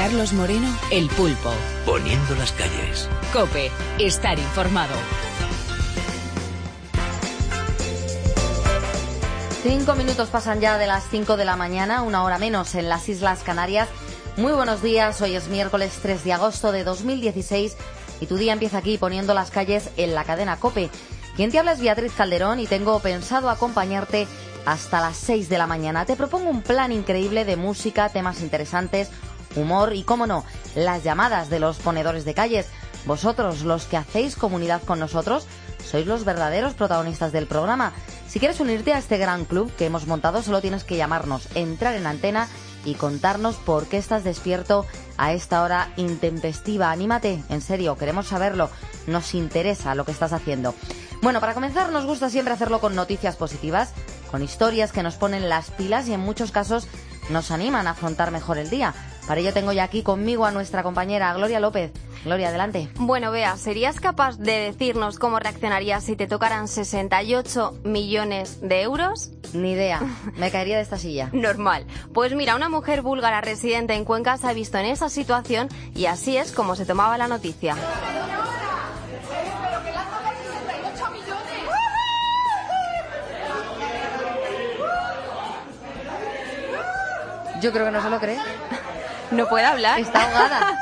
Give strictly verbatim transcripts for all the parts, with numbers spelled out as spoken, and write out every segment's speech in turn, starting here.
Carlos Moreno, El Pulpo. Poniendo las calles. COPE. Estar informado. Cinco minutos pasan ya de las cinco de la mañana, una hora menos en las Islas Canarias. Muy buenos días, hoy es miércoles tres de agosto de dos mil dieciséis y tu día empieza aquí poniendo las calles en la cadena COPE. Quien te habla es Beatriz Calderón y tengo pensado acompañarte hasta las seis de la mañana. Te propongo un plan increíble de música, temas interesantes, humor y, cómo no, las llamadas de los ponedores de calles. Vosotros, los que hacéis comunidad con nosotros, sois los verdaderos protagonistas del programa. Si quieres unirte a este gran club que hemos montado, solo tienes que llamarnos, entrar en antena y contarnos por qué estás despierto a esta hora intempestiva. Anímate, en serio, queremos saberlo. Nos interesa lo que estás haciendo. Bueno, para comenzar nos gusta siempre hacerlo con noticias positivas, con historias que nos ponen las pilas y en muchos casos nos animan a afrontar mejor el día. Para ello tengo ya aquí conmigo a nuestra compañera Gloria López. Gloria, adelante. Bueno, Bea, ¿serías capaz de decirnos cómo reaccionarías si te tocaran sesenta y ocho millones de euros? Ni idea, me caería de esta silla. Normal. Pues mira, una mujer búlgara residente en Cuenca se ha visto en esa situación y así es como se tomaba la noticia. Yo creo que no se lo cree. ¿No puede hablar? Está ahogada.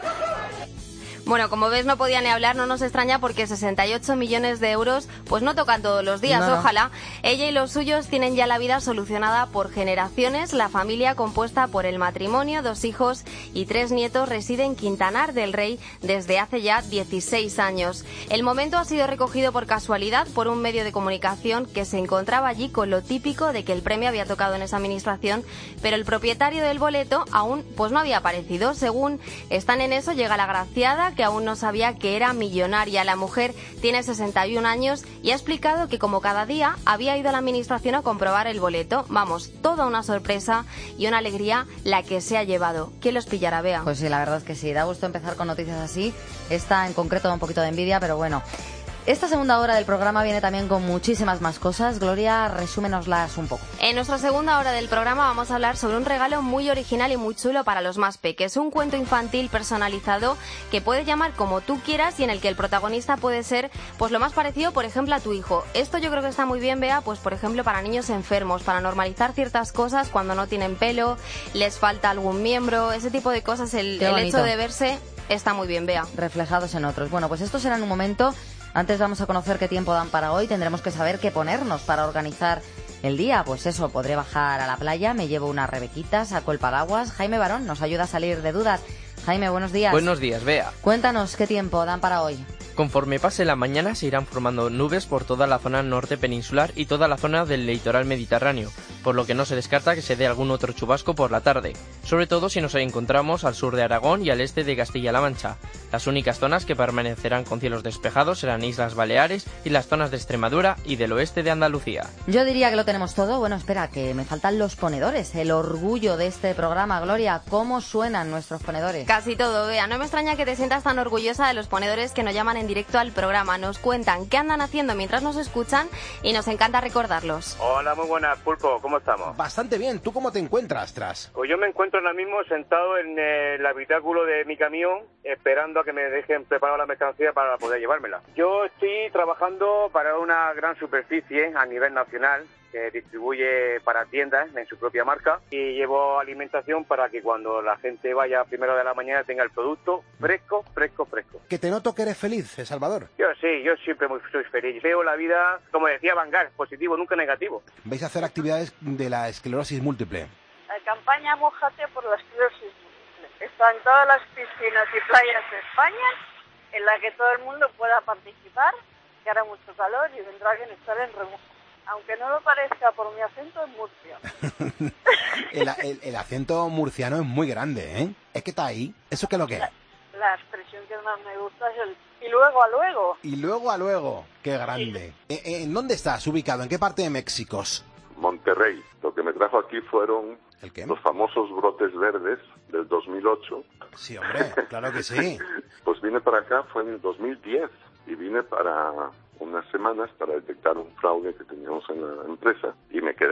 Bueno, como ves, no podía ni hablar, no nos extraña porque sesenta y ocho millones de euros pues no tocan todos los días, no, ojalá. Ella y los suyos tienen ya la vida solucionada por generaciones. La familia, compuesta por el matrimonio, dos hijos y tres nietos, reside en Quintanar del Rey desde hace ya dieciséis años. El momento ha sido recogido por casualidad por un medio de comunicación que se encontraba allí con lo típico de que el premio había tocado en esa administración, pero el propietario del boleto aún pues no había aparecido. Según están en eso, llega la agraciada, que aún no sabía que era millonaria. La mujer tiene sesenta y un años y ha explicado que como cada día había ido a la administración a comprobar el boleto. Vamos, toda una sorpresa y una alegría la que se ha llevado. ¿Quién los pillará, Bea? Pues sí, la verdad es que sí, da gusto empezar con noticias así. Esta en concreto da un poquito de envidia, pero bueno. Esta segunda hora del programa viene también con muchísimas más cosas. Gloria, resúmenoslas un poco. En nuestra segunda hora del programa vamos a hablar sobre un regalo muy original y muy chulo para los más peques. Un cuento infantil personalizado que puedes llamar como tú quieras y en el que el protagonista puede ser pues lo más parecido, por ejemplo, a tu hijo. Esto yo creo que está muy bien, Bea, pues por ejemplo para niños enfermos, para normalizar ciertas cosas cuando no tienen pelo, les falta algún miembro, ese tipo de cosas. El, el hecho de verse está muy bien, Bea. Reflejados en otros. Bueno, pues esto será en un momento. Antes vamos a conocer qué tiempo dan para hoy. Tendremos que saber qué ponernos para organizar el día. Pues eso, podré bajar a la playa, me llevo una rebequita, saco el paraguas. Jaime Barón nos ayuda a salir de dudas. Jaime, buenos días. Buenos días, Bea. Cuéntanos qué tiempo dan para hoy. Conforme pase la mañana se irán formando nubes por toda la zona norte peninsular y toda la zona del litoral mediterráneo, por lo que no se descarta que se dé algún otro chubasco por la tarde, sobre todo si nos encontramos al sur de Aragón y al este de Castilla-La Mancha. Las únicas zonas que permanecerán con cielos despejados serán Islas Baleares y las zonas de Extremadura y del oeste de Andalucía. Yo diría que lo tenemos todo. Bueno, espera, que me faltan los ponedores, el orgullo de este programa. Gloria, ¿cómo suenan nuestros ponedores? Casi todo, Bea. No me extraña que te sientas tan orgullosa de los ponedores que nos llaman en directo al programa. Nos cuentan qué andan haciendo mientras nos escuchan y nos encanta recordarlos. Hola, muy buenas, Pulpo, ¿cómo estamos? Bastante bien, ¿tú cómo te encuentras, Tras? Pues yo me encuentro ahora mismo sentado en el habitáculo de mi camión esperando a que me dejen preparar la mercancía para poder llevármela. Yo estoy trabajando para una gran superficie a nivel nacional que distribuye para tiendas en su propia marca y llevo alimentación para que cuando la gente vaya a primera de la mañana tenga el producto fresco, fresco, fresco. Que te noto que eres feliz, Salvador. Yo sí, yo siempre muy, soy feliz. Veo la vida, como decía Van Gaal, positivo, nunca negativo. Vais a hacer actividades de la esclerosis múltiple. La campaña Mójate por la esclerosis múltiple. Está en todas las piscinas y playas de España, en la que todo el mundo pueda participar, que hará mucho calor y vendrá alguien a estar en remojo. Aunque no lo parezca por mi acento, es Murcia. el, el, el acento murciano es muy grande, ¿eh? Es que está ahí. ¿Eso qué es lo que es? La, la expresión que más me gusta es el y luego a luego. Y luego a luego. Qué grande. Sí. ¿En dónde estás ubicado? ¿En qué parte de México? Monterrey. Lo que me trajo aquí fueron ¿El qué? los famosos brotes verdes del dos mil ocho. Sí, hombre, claro que sí. Pues vine para acá, fue en el dos mil diez, y vine para unas semanas para detectar un fraude que teníamos en la empresa, y me quedé.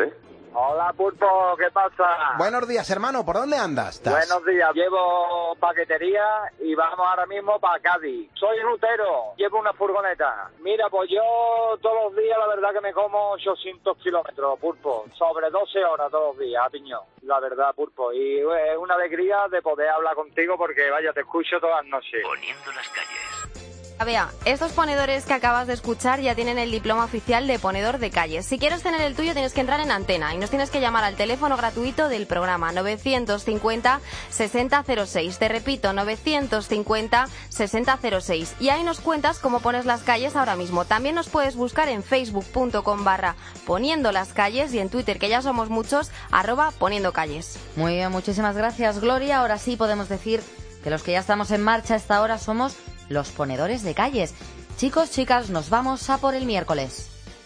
Hola, Pulpo, ¿qué pasa? Buenos días, hermano, ¿por dónde andas? ¿Estás? Buenos días, llevo paquetería y vamos ahora mismo para Cádiz. Soy rutero, llevo una furgoneta. Mira, pues yo todos los días la verdad que me como ochocientos kilómetros, Pulpo, sobre doce horas todos los días, a piñón, la verdad, Pulpo. Y es una alegría de poder hablar contigo porque, vaya, te escucho todas las noches. Poniendo las calles. Vea, estos ponedores que acabas de escuchar ya tienen el diploma oficial de ponedor de calles. Si quieres tener el tuyo tienes que entrar en Antena y nos tienes que llamar al teléfono gratuito del programa novecientos cincuenta, sesenta cero seis. Te repito, novecientos cincuenta, sesenta cero seis. Y ahí nos cuentas cómo pones las calles ahora mismo. También nos puedes buscar en facebook.com barra poniendo las calles y en Twitter, que ya somos muchos, arroba poniendo calles. Muy bien, muchísimas gracias, Gloria. Ahora sí podemos decir que los que ya estamos en marcha a esta hora somos los ponedores de calles. Chicos, chicas, nos vamos a por el miércoles.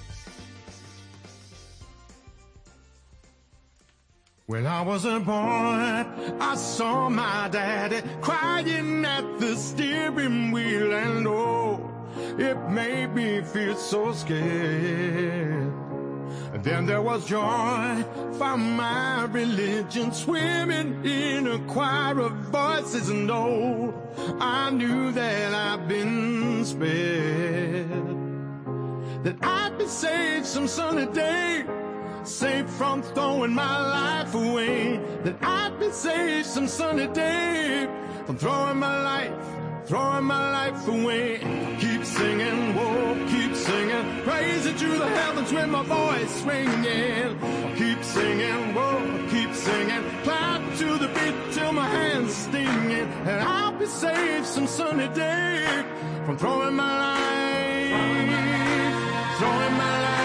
When I was a boy, I saw my daddy crying at the steering wheel, and oh, it made me feel so scared. And then there was joy from my religion, swimming in a choir of voices, and oh, I knew that I'd been spared, that I'd be saved some sunny day, saved from throwing my life away, that I'd be saved some sunny day from throwing my life, throwing my life away. Keep singing, whoa, keep singing, praise it to the heavens with my voice ringing. Keep singing, whoa, keep singing, clap to the beat till my hands stinging, and I'll be saved some sunny day from throwing my life, throwing my life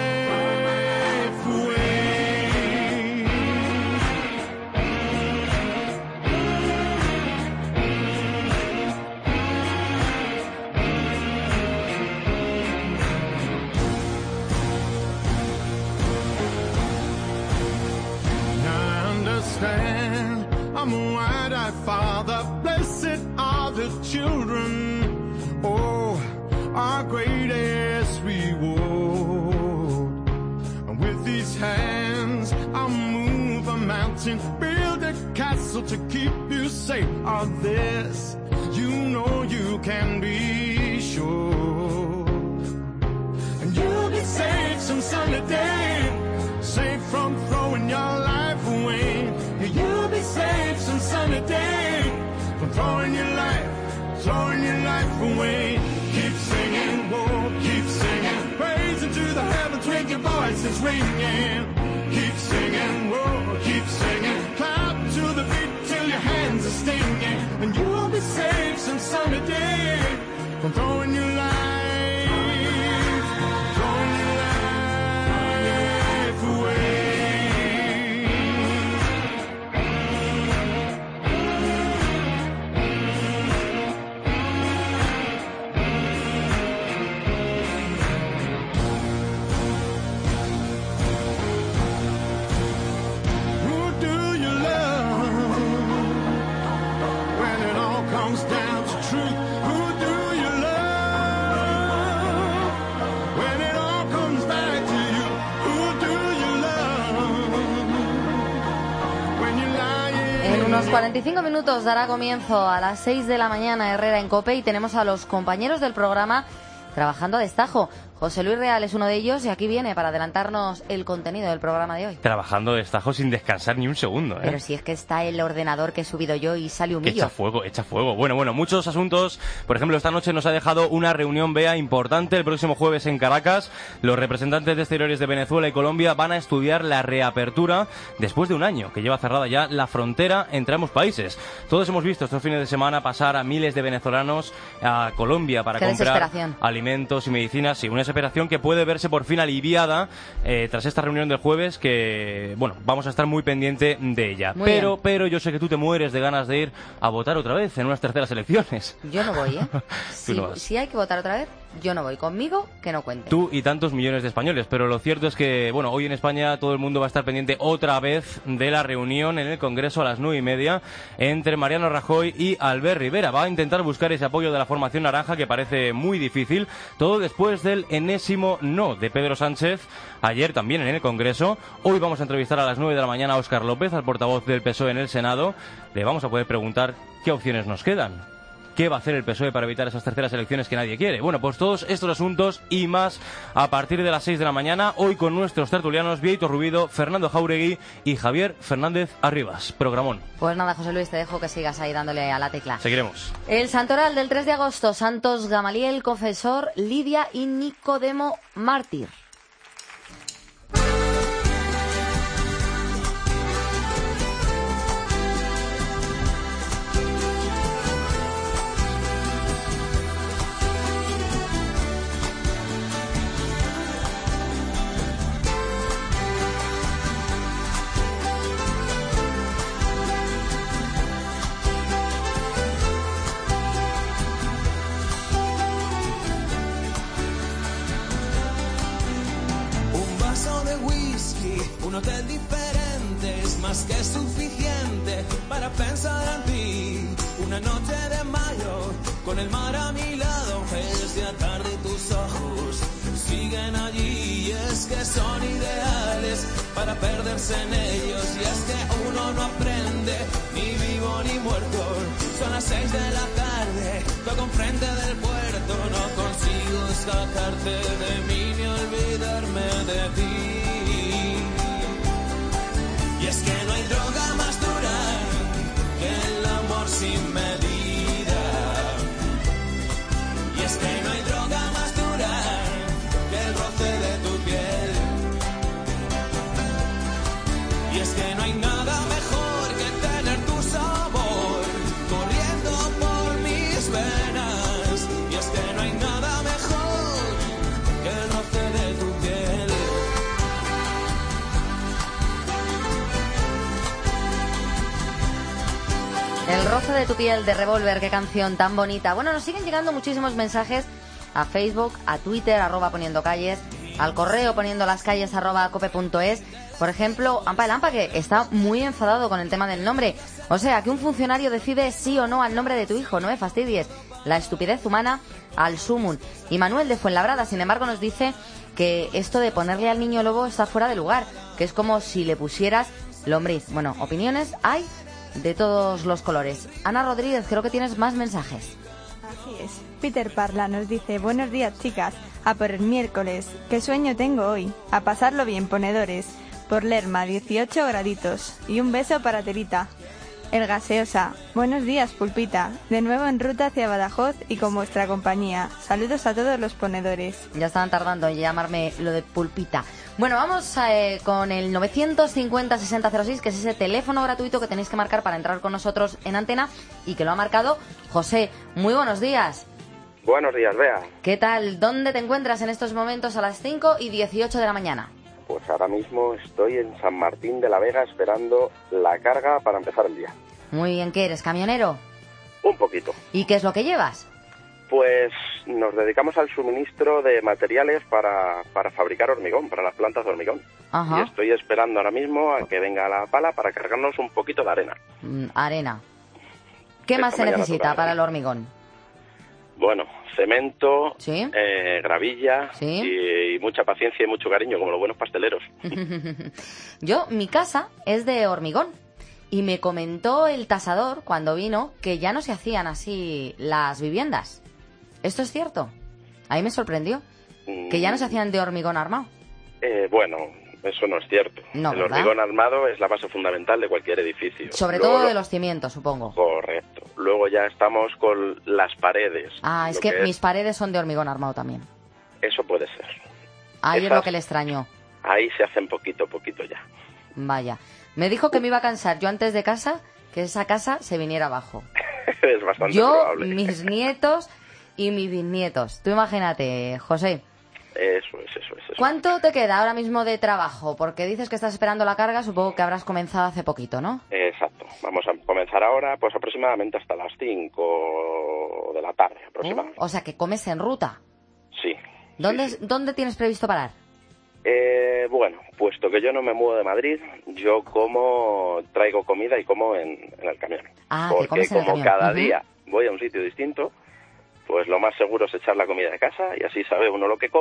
away. I'm a wide-eyed father, blessed are the children, oh, our greatest reward. And with these hands I'll move a mountain, build a castle to keep you safe. Of this you know you can be sure. And you'll be saved some sunny day, safe from throwing your life away. You'll be saved some sunny day from throwing your life, throwing your life away. Keep singing, whoa, keep singing, praise into the heavens with your voices ringing. Keep singing, whoa, keep singing, clap to the beat till your hands are stinging. And you'll be saved some sunny day from throwing your life, throwing your life away. Unos cuarenta y cinco minutos dará comienzo a las seis de la mañana Herrera en COPE y tenemos a los compañeros del programa trabajando a destajo. José Luis Real es uno de ellos y aquí viene para adelantarnos el contenido del programa de hoy. Trabajando de estajo sin descansar ni un segundo, ¿eh? Pero si es que está el ordenador que he subido yo y sale humillo. Echa fuego, echa fuego. Bueno, bueno, muchos asuntos. Por ejemplo, esta noche nos ha dejado una reunión B E A importante el próximo jueves en Caracas. Los representantes de Exteriores de Venezuela y Colombia van a estudiar la reapertura después de un año que lleva cerrada ya la frontera entre ambos países. Todos hemos visto estos fines de semana pasar a miles de venezolanos a Colombia para Qué comprar alimentos y medicinas. Y una desesperación que puede verse por fin aliviada eh, tras esta reunión del jueves, que bueno, vamos a estar muy pendiente de ella. Muy pero bien. pero yo sé que tú te mueres de ganas de ir a votar otra vez en unas terceras elecciones. Yo no voy, ¿eh? si, no vas. si hay que votar otra vez, yo no voy. Conmigo, que no cuente. Tú y tantos millones de españoles, pero lo cierto es que, bueno, hoy en España todo el mundo va a estar pendiente otra vez de la reunión en el Congreso a las nueve y media entre Mariano Rajoy y Albert Rivera. Va a intentar buscar ese apoyo de la formación naranja, que parece muy difícil, todo después del enésimo no de Pedro Sánchez, ayer también en el Congreso. Hoy vamos a entrevistar a las nueve de la mañana a Óscar López, al portavoz del P S O E en el Senado. Le vamos a poder preguntar qué opciones nos quedan. ¿Qué va a hacer el P S O E para evitar esas terceras elecciones que nadie quiere? Bueno, pues todos estos asuntos y más a partir de las seis de la mañana, hoy con nuestros tertulianos Bieito Rubido, Fernando Jauregui y Javier Fernández Arribas. Programón. Pues nada, José Luis, te dejo que sigas ahí dándole a la tecla. Seguiremos. El santoral del tres de agosto, Santos Gamaliel, Confesor, Lidia y Nicodemo, Mártir. Un hotel diferente es más que suficiente para pensar en ti. Una noche de mayo con el mar a mi lado, es de tarde y tus ojos siguen allí. Y es que son ideales para perderse en ellos. Y es que uno no aprende ni vivo ni muerto. Son las seis de la tarde, toco enfrente del puerto. No consigo sacarte de mí ni olvidarme de ti. Y es que no hay droga más dura que el amor sin medida. Y es que no hay droga más dura que el roce de tu piel. Y es que no hay nada mejor que tener tu sabor corriendo por mis venas. Y es que no hay nada mejor que el roce de tu piel. El roce de tu piel de Revolver, qué canción tan bonita. Bueno, nos siguen llegando muchísimos mensajes a Facebook, a Twitter, arroba poniendo calles, al correo poniendo las calles arroba cope punto es. Por ejemplo, Ampa el Ampa, que está muy enfadado con el tema del nombre. O sea, que un funcionario decide sí o no al nombre de tu hijo, no me fastidies. La estupidez humana al sumum. Y Manuel de Fuenlabrada, sin embargo, nos dice que esto de ponerle al niño lobo está fuera de lugar, que es como si le pusieras lombriz. Bueno, opiniones hay de todos los colores. Ana Rodríguez, creo que tienes más mensajes. Así es. Peter Parla nos dice: buenos días, chicas, a por el miércoles. ¿Qué sueño tengo hoy? A pasarlo bien, ponedores. Por Lerma, dieciocho graditos. Y un beso para Terita. El Gaseosa: buenos días, Pulpita. De nuevo en ruta hacia Badajoz y con vuestra compañía. Saludos a todos los ponedores. Ya estaban tardando en llamarme lo de Pulpita. Bueno, vamos eh, con el novecientos cincuenta sesenta cero seis, que es ese teléfono gratuito que tenéis que marcar para entrar con nosotros en antena y que lo ha marcado José. Muy buenos días. Buenos días, Bea. ¿Qué tal? ¿Dónde te encuentras en estos momentos a las cinco y dieciocho de la mañana? Pues ahora mismo estoy en San Martín de la Vega esperando la carga para empezar el día. Muy bien, ¿qué eres? ¿Camionero? Un poquito. ¿Y qué es lo que llevas? Pues nos dedicamos al suministro de materiales para, para fabricar hormigón, para las plantas de hormigón. Ajá. Y estoy esperando ahora mismo a que venga la pala para cargarnos un poquito de arena. Mm, arena. ¿Qué Esta más se mañana necesita toca para el hormigón? Bueno, cemento, ¿Sí? eh, gravilla ¿Sí? y, y mucha paciencia y mucho cariño, como los buenos pasteleros. Yo, mi casa es de hormigón. Y me comentó el tasador cuando vino que ya no se hacían así las viviendas. ¿Esto es cierto? Ahí me sorprendió. Que ya no se hacían de hormigón armado. Eh, bueno, eso no es cierto. No, el ¿verdad? hormigón armado es la base fundamental de cualquier edificio. Sobre Luego todo lo- de los cimientos, supongo. Correcto. Luego ya estamos con las paredes. Ah, es Lo que es- mis paredes son de hormigón armado también. Eso puede ser. Ahí es Esas- lo que le extrañó. Ahí se hacen poquito a poquito ya. Vaya. Me dijo que me iba a cansar yo antes de casa, que esa casa se viniera abajo. Es bastante Yo, probable. mis nietos y mis bisnietos. Tú imagínate, José. Eso es, eso es. Eso. ¿Cuánto te queda ahora mismo de trabajo? Porque dices que estás esperando la carga, supongo que habrás comenzado hace poquito, ¿no? Exacto. Vamos a comenzar ahora, pues aproximadamente hasta las cinco de la tarde, aproximadamente. O sea, que comes en ruta. Sí. ¿Dónde, ¿dónde tienes previsto parar? Eh, bueno, puesto que yo no me muevo de Madrid, yo como, traigo comida y como en, en el camión. Ah, que Porque comes en el como camión. cada Ujú. día voy a un sitio distinto, pues lo más seguro es echar la comida de casa y así sabe uno lo que come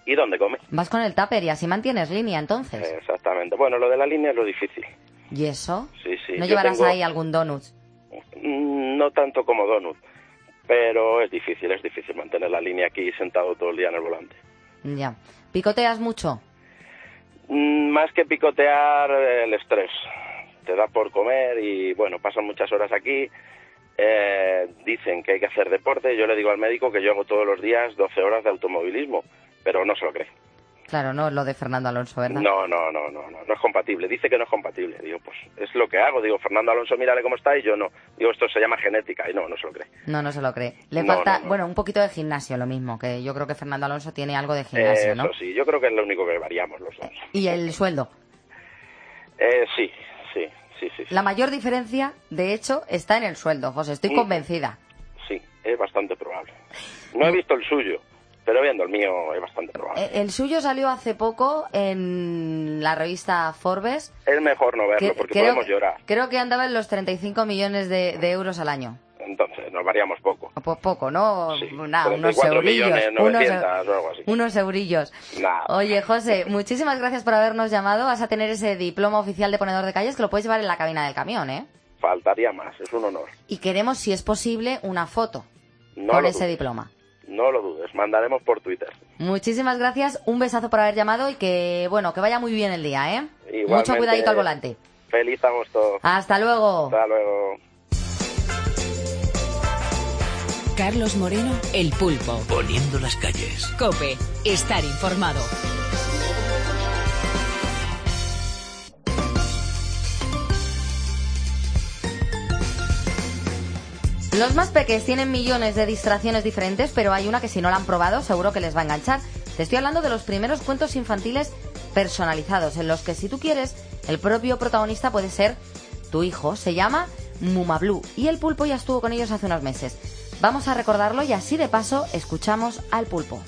y dónde come. Vas con el tupper y así mantienes línea, entonces. Exactamente. Bueno, lo de la línea es lo difícil. ¿Y eso? Sí, sí. ¿No Yo llevarás tengo- ahí algún donut? No tanto como donut, pero es difícil, es difícil mantener la línea aquí sentado todo el día en el volante. Ya. ¿Picoteas mucho? Mm, Más que picotear, el estrés. Te da por comer y, bueno, pasan muchas horas aquí. Eh, dicen que hay que hacer deporte. Yo le digo al médico que yo hago todos los días doce horas de automovilismo, pero no se lo cree. Claro, no lo de Fernando Alonso, ¿verdad? No, no, no, no, no, no es compatible. Dice que no es compatible. Digo, pues es lo que hago. Digo, Fernando Alonso, mírale cómo está y yo no. Digo, esto se llama genética y no, no se lo cree. No, no se lo cree. Le No, falta, no, no. bueno, un poquito de gimnasio, lo mismo, que yo creo que Fernando Alonso tiene algo de gimnasio, Eh, ¿no? Eso sí, yo creo que es lo único que variamos los dos. Y el sueldo. Eh, sí, sí, sí, sí. La mayor diferencia, de hecho, está en el sueldo, José. Estoy Mm. convencida. Sí, es bastante probable. No he visto el suyo, pero viendo el mío es bastante probable. Eh, El suyo salió hace poco en la revista Forbes. Es mejor no verlo Que- porque creo, podemos llorar. creo que andaba en los treinta y cinco millones de, de euros al año. Entonces, nos variamos poco. Pues poco, ¿no? Nada, unos treinta y cuatro eurillos. millones Unos, novecientos o algo así. unos eurillos. Nada. Oye, José, muchísimas gracias por habernos llamado. Vas a tener ese diploma oficial de ponedor de calles que lo puedes llevar en la cabina del camión, ¿eh? Faltaría más, es un honor. Y queremos, si es posible, una foto No con lo ese dudes. diploma. No lo dudes, mandaremos por Twitter. Muchísimas gracias, un besazo por haber llamado y que, bueno, que vaya muy bien el día, ¿eh? Igualmente, Mucho cuidadito al volante. Feliz agosto. Hasta luego. Hasta luego. Carlos Moreno, El Pulpo. Poniendo las calles. Cope, estar informado. Los más peques tienen millones de distracciones diferentes, pero hay una que si no la han probado seguro que les va a enganchar. Te estoy hablando de los primeros cuentos infantiles personalizados, en los que si tú quieres, el propio protagonista puede ser tu hijo. Se llama Mumablu y el Pulpo ya estuvo con ellos hace unos meses. Vamos a recordarlo y así de paso escuchamos al Pulpo.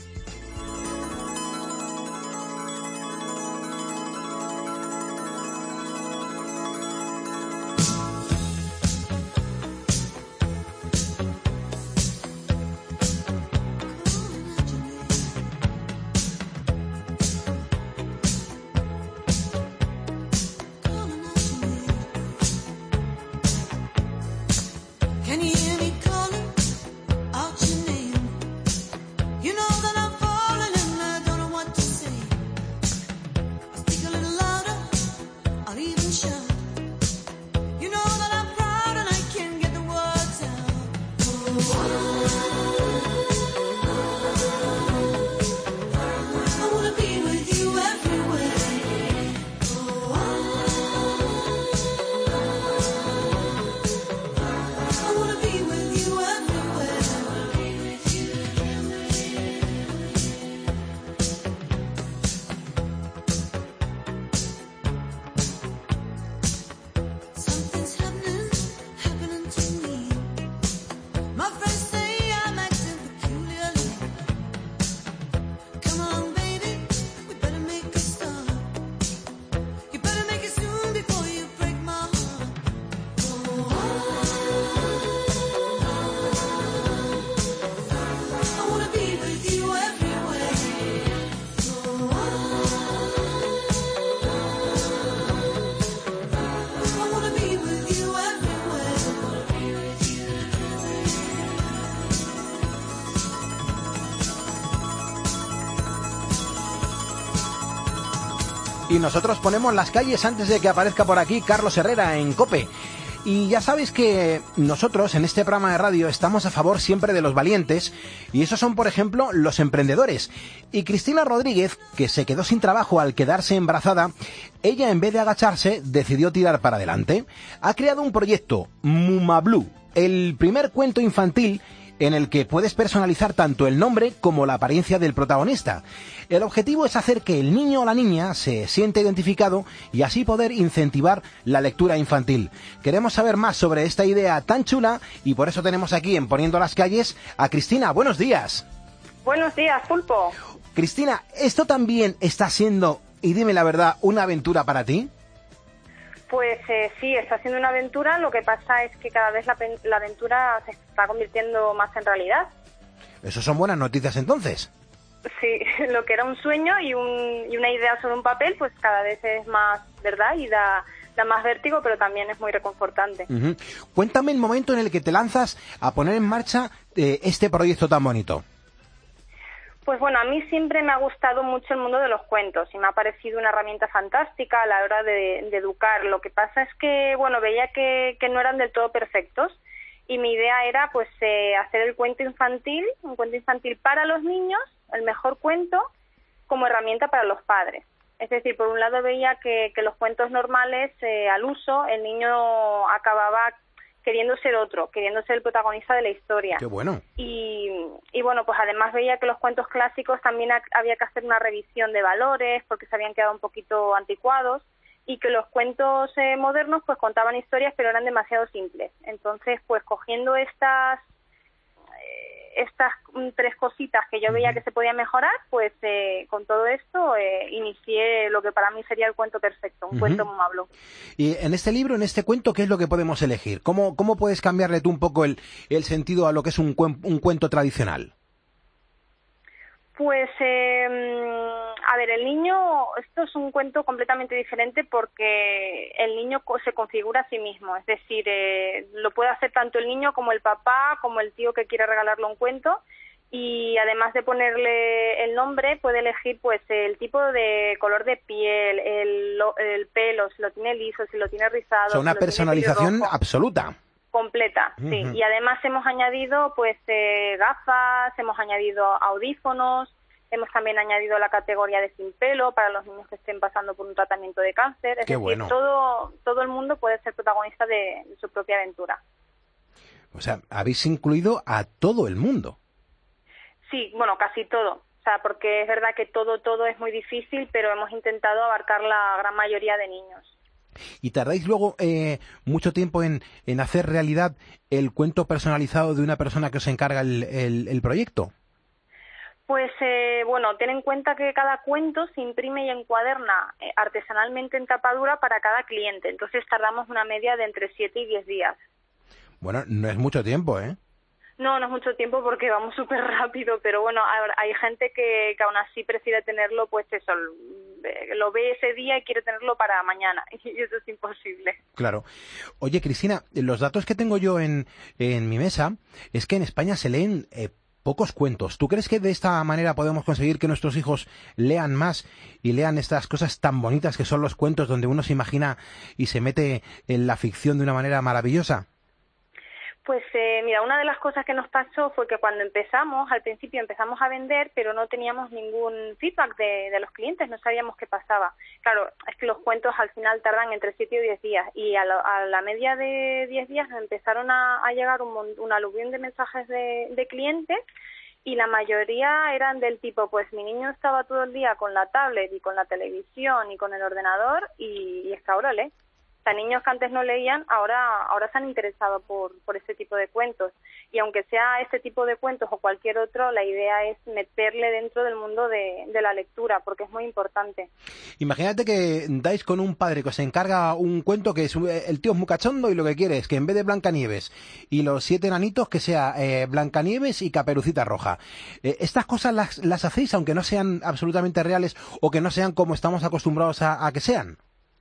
Can you hear me calling out your name? You know that I'm falling and I don't know what to say. I speak a little louder, I'll even shout. You know that I'm proud and I can't get the words out. I wanna be with you everywhere. I wanna be with you Something's happening, happening to me. My friends say I'm acting peculiarly. Come on, baby, we better make a start. You better make it soon before you break my heart. I wanna be with you everywhere. I wanna be with you Y nosotros ponemos las calles antes de que aparezca por aquí Carlos Herrera en COPE. Y ya sabéis que nosotros en este programa de radio estamos a favor siempre de los valientes, y esos son, por ejemplo, los emprendedores. Y Cristina Rodríguez, que se quedó sin trabajo al quedarse embarazada, ella en vez de agacharse decidió tirar para adelante. Ha creado un proyecto, Mumablu, el primer cuento infantil en el que puedes personalizar tanto el nombre como la apariencia del protagonista. El objetivo es hacer que el niño o la niña se sienta identificado y así poder incentivar la lectura infantil. Queremos saber más sobre esta idea tan chula y por eso tenemos aquí en Poniendo las Calles a Cristina. Buenos días. Buenos días, Pulpo. Cristina, ¿esto también está siendo, y dime la verdad, una aventura para ti? Pues eh, sí, está siendo una aventura, lo que pasa es que cada vez la, pen- la aventura se está convirtiendo más en realidad. Eso son buenas noticias entonces. sí, lo que era un sueño y, un, y una idea sobre un papel, pues cada vez es más verdad y da, da más vértigo, pero también es muy reconfortante. Uh-huh. Cuéntame el momento en el que te lanzas a poner en marcha eh, este proyecto tan bonito. Pues bueno, a mí siempre me ha gustado mucho el mundo de los cuentos y me ha parecido una herramienta fantástica a la hora de, de educar. Lo que pasa es que, bueno, veía que, que no eran del todo perfectos y mi idea era pues eh, hacer el cuento infantil, un cuento infantil para los niños, el mejor cuento, como herramienta para los padres. Es decir, por un lado veía que, que los cuentos normales, eh, al uso, el niño acababa queriendo ser otro, queriendo ser el protagonista de la historia. ¡Qué bueno! Y, y bueno, pues además veía que los cuentos clásicos también ha, había que hacer una revisión de valores porque se habían quedado un poquito anticuados y que los cuentos eh, modernos pues contaban historias pero eran demasiado simples. Entonces, pues cogiendo estas estas tres cositas que yo veía que se podían mejorar, pues eh, con todo esto eh, inicié lo que para mí sería el cuento perfecto, un uh-huh. cuento mamablo. Y en este libro, en este cuento, ¿qué es lo que podemos elegir? ¿Cómo, cómo puedes cambiarle tú un poco el, el sentido a lo que es un, cuen, un cuento tradicional? Pues, eh, a ver, el niño, esto es un cuento completamente diferente porque el niño se configura a sí mismo, es decir, eh, lo puede hacer tanto el niño como el papá, como el tío que quiere regalarle un cuento y además de ponerle el nombre puede elegir pues el tipo de color de piel, el, el pelo, si lo tiene liso, si lo tiene rizado. O sea, una si personalización absoluta. Completa, uh-huh. sí. Y además hemos añadido pues eh, gafas, hemos añadido audífonos, hemos también añadido la categoría de sin pelo para los niños que estén pasando por un tratamiento de cáncer. Es Qué decir, bueno. todo, todo el mundo puede ser protagonista de, de su propia aventura. O sea, habéis incluido a todo el mundo. Sí, bueno, casi todo. O sea, porque es verdad que todo, todo es muy difícil, pero hemos intentado abarcar la gran mayoría de niños. ¿Y tardáis luego eh, mucho tiempo en, en hacer realidad el cuento personalizado de una persona que os encarga el, el, el proyecto? Pues eh, bueno, ten en cuenta que cada cuento se imprime y encuaderna eh, artesanalmente en tapadura para cada cliente. Entonces tardamos una media de entre siete y diez días. Bueno, no es mucho tiempo, ¿eh? No, no es mucho tiempo porque vamos súper rápido, pero bueno, hay gente que, que aún así prefiere tenerlo, pues eso, lo ve ese día y quiere tenerlo para mañana, y eso es imposible. Claro. Oye, Cristina, los datos que tengo yo en, en mi mesa es que en España se leen eh, pocos cuentos. ¿Tú crees que de esta manera podemos conseguir que nuestros hijos lean más y lean estas cosas tan bonitas que son los cuentos donde uno se imagina y se mete en la ficción de una manera maravillosa? Pues eh, mira, una de las cosas que nos pasó fue que cuando empezamos, al principio empezamos a vender, pero no teníamos ningún feedback de, de los clientes, no sabíamos qué pasaba. Claro, es que los cuentos al final tardan entre siete y diez días y a, lo, a la media de diez días nos empezaron a, a llegar un, un aluvión de mensajes de, de clientes y la mayoría eran del tipo, pues mi niño estaba todo el día con la tablet y con la televisión y con el ordenador y, y es que ahora lee. O sea, niños que antes no leían, ahora ahora se han interesado por, por este tipo de cuentos. Y aunque sea este tipo de cuentos o cualquier otro, la idea es meterle dentro del mundo de, de la lectura, porque es muy importante. Imagínate que dais con un padre que os encarga un cuento que es el tío es muy cachondo y lo que quiere es que en vez de Blancanieves y los siete enanitos, que sea eh, Blancanieves y Caperucita Roja. Eh, ¿Estas cosas las, las hacéis aunque no sean absolutamente reales o que no sean como estamos acostumbrados a, a que sean?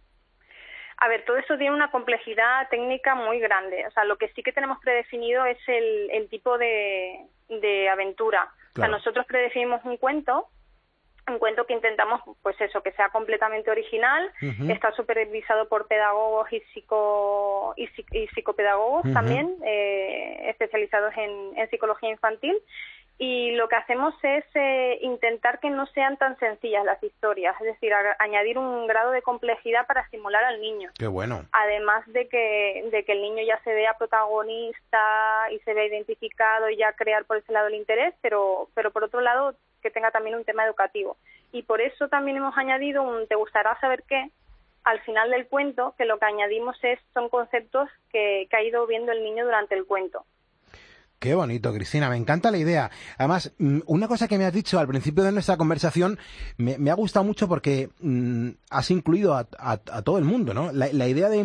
A ver, todo eso tiene una complejidad técnica muy grande. O sea, lo que sí que tenemos predefinido es el, el tipo de, de aventura. Claro. O sea, nosotros predefinimos un cuento, un cuento que intentamos, pues eso, que sea completamente original. Uh-huh. Está supervisado por pedagogos y, psico, y, y psicopedagogos uh-huh. también, eh, especializados en, en psicología infantil. Y lo que hacemos es eh, intentar que no sean tan sencillas las historias, es decir, a, añadir un grado de complejidad para estimular al niño. ¡Qué bueno! Además de que, de que el niño ya se vea protagonista y se vea identificado y ya crear por ese lado el interés, pero, pero por otro lado que tenga también un tema educativo. Y por eso también hemos añadido un ¿te gustará saber qué? Al final del cuento, que lo que añadimos es son conceptos que, que ha ido viendo el niño durante el cuento. Qué bonito, Cristina, me encanta la idea. Además, una cosa que me has dicho al principio de nuestra conversación me, me ha gustado mucho porque mmm, has incluido a, a, a todo el mundo, ¿no? La, la idea de,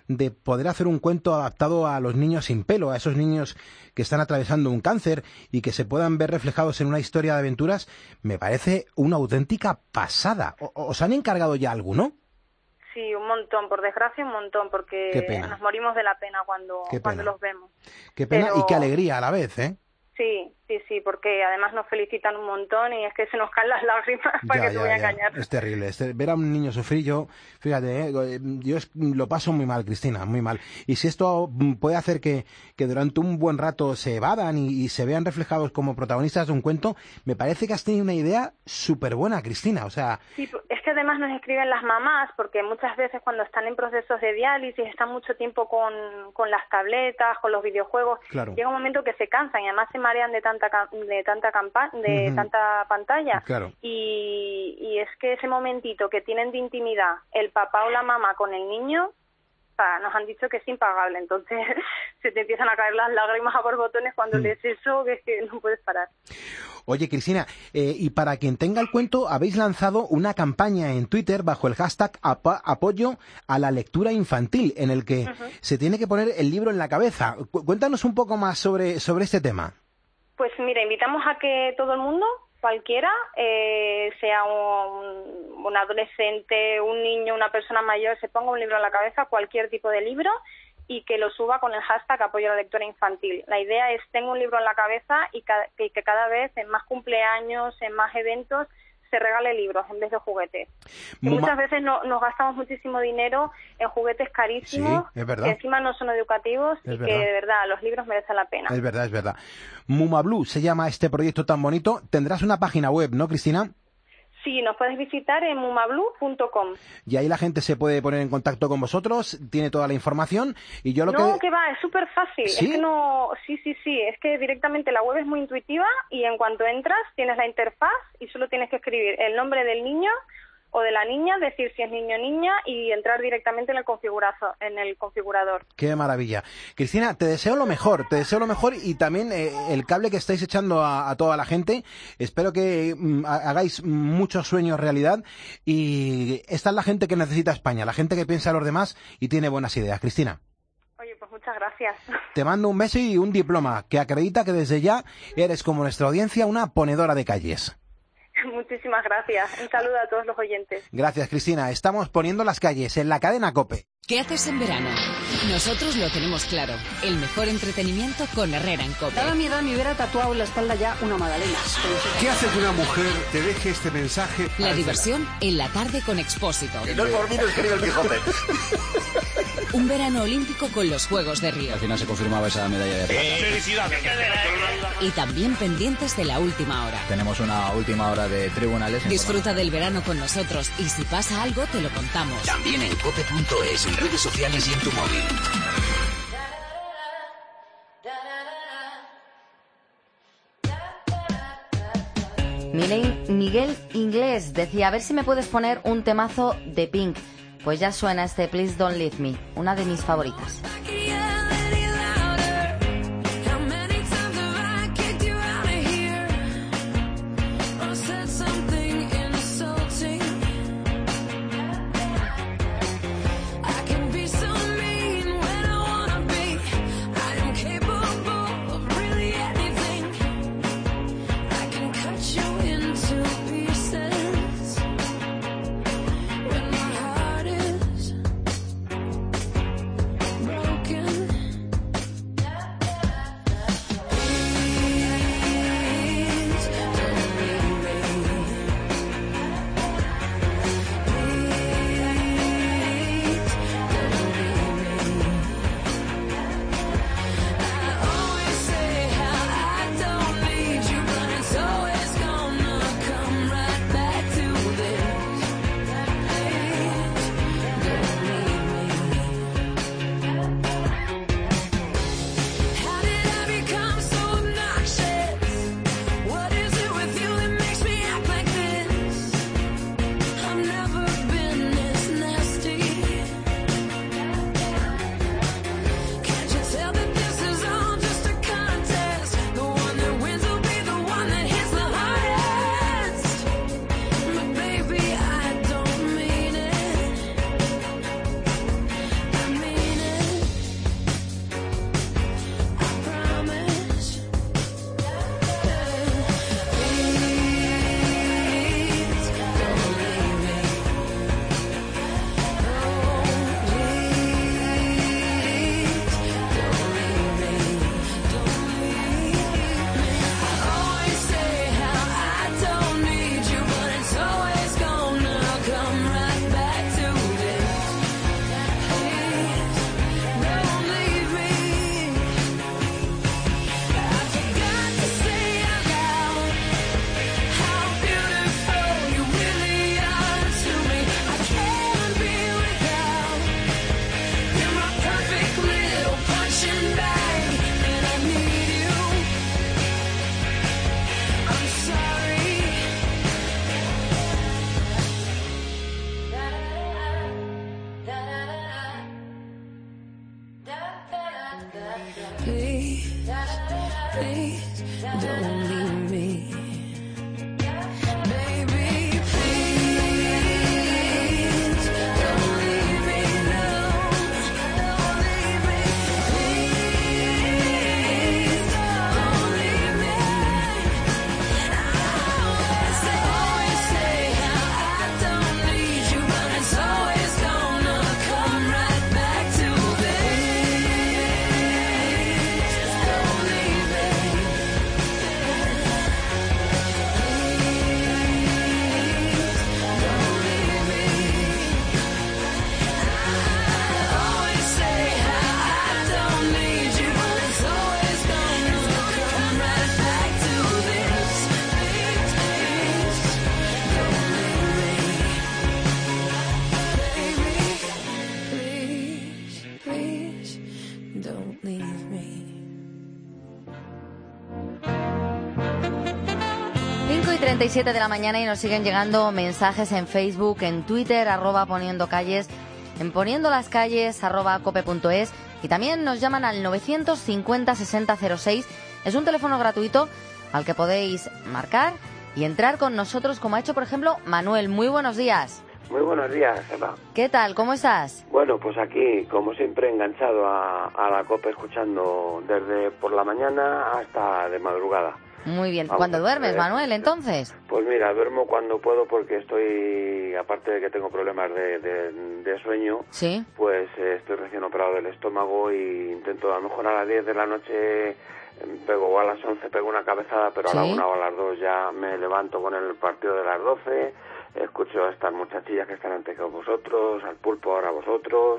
de poder hacer un cuento adaptado a los niños sin pelo, a esos niños que están atravesando un cáncer y que se puedan ver reflejados en una historia de aventuras, me parece una auténtica pasada. ¿Os han encargado ya alguno? Sí, un montón, por desgracia un montón, porque nos morimos de la pena cuando, Qué cuando pena. los vemos. Qué pena Pero... y qué alegría a la vez, ¿eh? Sí, sí, sí, porque además nos felicitan un montón y es que se nos caen las lágrimas para Ya, que te ya, voy a ya. engañar. Es terrible, es ter- ver a un niño sufrir, yo, fíjate, ¿eh? yo es- lo paso muy mal, Cristina, muy mal. Y si esto mm, puede hacer que, que durante un buen rato se evadan y, y se vean reflejados como protagonistas de un cuento, me parece que has tenido una idea súper buena, Cristina, o sea... Sí, es que además nos escriben las mamás, porque muchas veces cuando están en procesos de diálisis, están mucho tiempo con, con las tabletas, con los videojuegos, Claro. llega un momento que se cansan y además se marean de tanta ca- de tanta campa de Ujú. tanta pantalla. Claro. Y, y es que ese momentito que tienen de intimidad el papá o la mamá con el niño, o sea, nos han dicho que es impagable, entonces se te empiezan a caer las lágrimas a borbotones cuando Mm. lees eso, que es que no puedes parar. Oye, Cristina, eh, y para quien tenga el cuento, habéis lanzado una campaña en Twitter bajo el hashtag apa- apoyo a la lectura infantil, en el que Ujú. se tiene que poner el libro en la cabeza. Cu- cuéntanos un poco más sobre, sobre este tema. Pues mira, invitamos a que todo el mundo, cualquiera, eh, sea un, un adolescente, un niño, una persona mayor, se ponga un libro en la cabeza, cualquier tipo de libro, y que lo suba con el hashtag apoyo a la lectura infantil. La idea es tengo un libro en la cabeza y ca- que, que cada vez en más cumpleaños, en más eventos, se regale libros en vez de juguetes. Y Muma- muchas veces no, nos gastamos muchísimo dinero en juguetes carísimos, Sí, es verdad. que encima no son educativos Es y verdad. que de verdad los libros merecen la pena. Es verdad, es verdad. Mumablu se llama este proyecto tan bonito. Tendrás una página web, ¿no, Cristina? Sí, nos puedes visitar en mumablu punto com. Y ahí la gente se puede poner en contacto con vosotros, tiene toda la información y yo lo No, que... que va, es súper fácil. ¿Sí? Es que no, sí, sí, sí, es que directamente la web es muy intuitiva y en cuanto entras tienes la interfaz y solo tienes que escribir el nombre del niño o de la niña, decir si es niño o niña y entrar directamente en el configurazo- en el configurador. Qué maravilla. Cristina, te deseo lo mejor, te deseo lo mejor y también eh, el cable que estáis echando a, a toda la gente. Espero que mm, ha- hagáis muchos sueños realidad y esta es la gente que necesita España, la gente que piensa en los demás y tiene buenas ideas. Cristina, Oye, pues muchas gracias. te mando un beso y un diploma que acredita que desde ya eres, como nuestra audiencia, una ponedora de calles. Muchísimas gracias. Un saludo a todos los oyentes. Gracias, Cristina. Estamos poniendo las calles en la cadena COPE. ¿Qué haces en verano? Nosotros lo tenemos claro. El mejor entretenimiento con Herrera en COPE. Dada mi edad me hubiera tatuado en la espalda ya una magdalena. ¿Qué hace que una mujer te deje este mensaje? La diversión en la tarde con Expósito. Que no es por mí, no escribe el Quijote. Un verano olímpico con los Juegos de Río. Al final se confirmaba esa medalla de plata. ¡Felicidades! Y también pendientes de la última hora. Tenemos una última hora de tribunales. Disfruta del verano con nosotros y si pasa algo te lo contamos. También en cope punto es, en redes sociales y en tu móvil. Miren, Miguel Inglés decía, a ver si me puedes poner un temazo de Pink. Pues ya suena este Please Don't Leave Me, una de mis favoritas. Broken please don't leave me. treinta y siete de la mañana y nos siguen llegando mensajes en Facebook, en Twitter, arroba poniendo calles, en poniendo las calles, arroba cope punto es, y también nos llaman al novecientos cincuenta sesenta cero seis. Es un teléfono gratuito al que podéis marcar y entrar con nosotros, como ha hecho, por ejemplo, Manuel. Muy buenos días. Muy buenos días, Eva. ¿Qué tal? ¿Cómo estás? Bueno, pues aquí, como siempre, enganchado a, a la COPE, escuchando desde por la mañana hasta de madrugada. Muy bien. Vamos, ¿Cuándo duermes, eh, Manuel, entonces? Pues mira, duermo cuando puedo porque estoy, aparte de que tengo problemas de, de, de sueño, sí, pues eh, estoy recién operado del estómago y intento, a lo mejor a las diez de la noche pego, o a las once pego una cabezada, pero a la ¿Sí? una o a las dos ya me levanto con el partido de las doce, escucho a estas muchachillas que están antes que vosotros, al Pulpo ahora vosotros,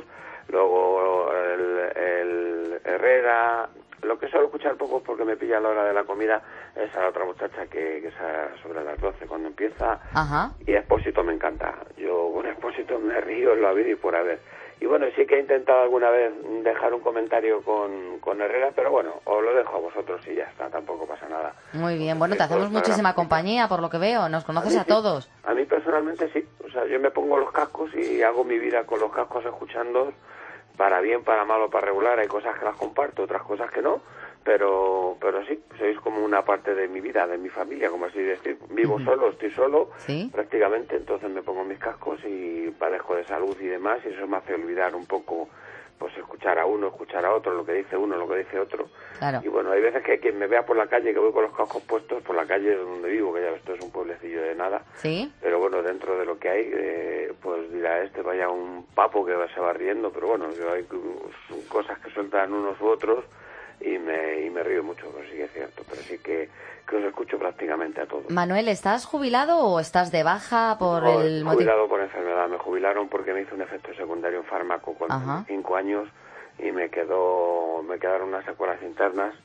luego el, el Herrera. Lo que suelo escuchar poco porque me pilla a la hora de la comida es a la otra muchacha que, que es a, sobre las doce cuando empieza. Ajá. Y Expósito me encanta. Yo con Expósito me río en lo habido y por haber. Y bueno, sí que he intentado alguna vez dejar un comentario con, con Herrera, pero bueno, os lo dejo a vosotros y ya está, tampoco pasa nada. Muy bien. Bueno, te hacemos muchísima compañía, por lo que veo. Nos conoces a, a todos. A mí personalmente sí. O sea, yo me pongo los cascos y hago mi vida con los cascos escuchando. Para bien, para mal o para regular, hay cosas que las comparto, otras cosas que no, pero pero sí, sois como una parte de mi vida, de mi familia, como así decir, vivo solo, estoy solo, ¿Sí? prácticamente, entonces me pongo mis cascos y padezco de salud y demás, y eso me hace olvidar un poco, pues escuchar a uno, escuchar a otro, lo que dice uno, lo que dice otro. Claro. Y bueno, hay veces que quien me vea por la calle, que voy con los cascos puestos, por la calle donde vivo, que ya esto es un pueblecillo de nada, ¿Sí? pero bueno, dentro de lo que hay, eh, pues dirá este, vaya un papo que se va riendo, pero bueno, yo hay cosas que sueltan unos u otros y me, y me río mucho, pero sí que es cierto, pero sí que, que os escucho prácticamente a todos. Manuel, ¿estás jubilado o estás de baja por No, el jubilado motivo? por enfermedad, me jubilaron porque me hizo un efecto secundario en fármaco con cinco años y me quedó, me quedaron unas secuelas internas